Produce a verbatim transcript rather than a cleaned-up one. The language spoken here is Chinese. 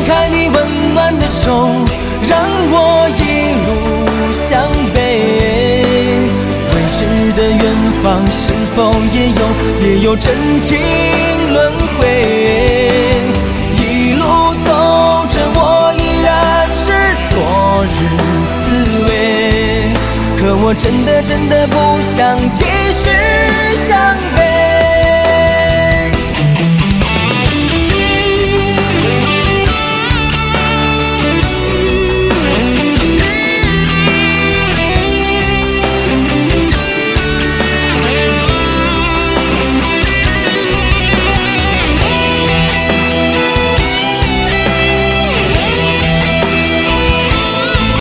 开你温暖的手，让我一路向北。未知的远方是否也有也有真情轮回？一路走着我依然是昨日滋味，可我真的真的不想继续下